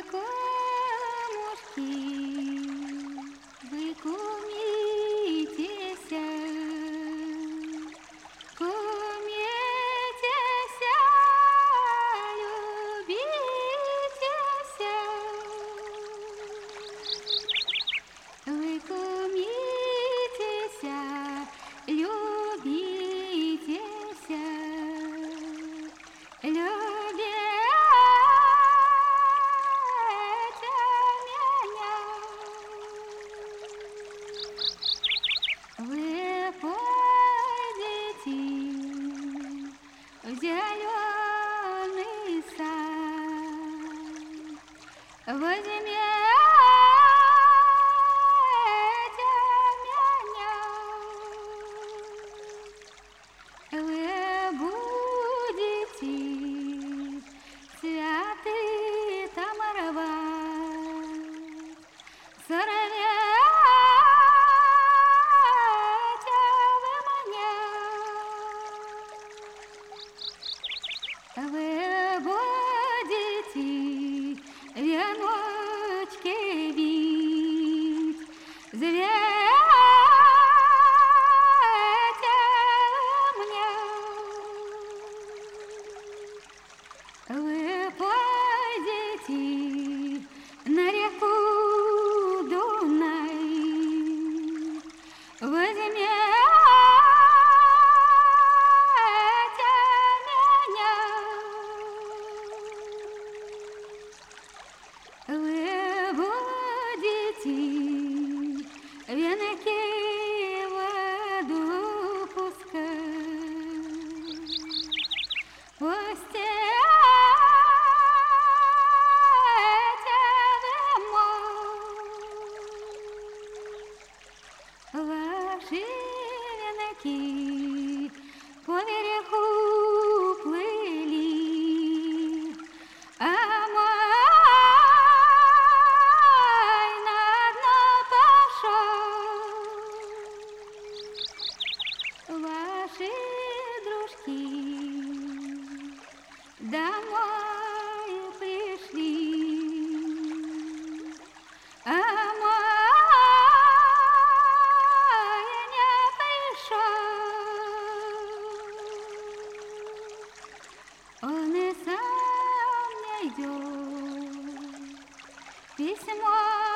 камушки, вы кумитеся, кумитеся, любитеся. Вы кумитеся, любитеся, любите меня. Вы пойдете в зеленый сад, возьмете меня. Вы будете цветы там рвать, сорвете вы меня. Вы будете веночки бить, зовете меня. Вы пойдете на реку Дунай, возьмете меня. Вы будете венки в воду пускать, пустите вы ваши венки по берегу плыли, а мой на дно пошел. Ваши дружки домой пришли, а мой не пришел. Он и сам не идет, письмо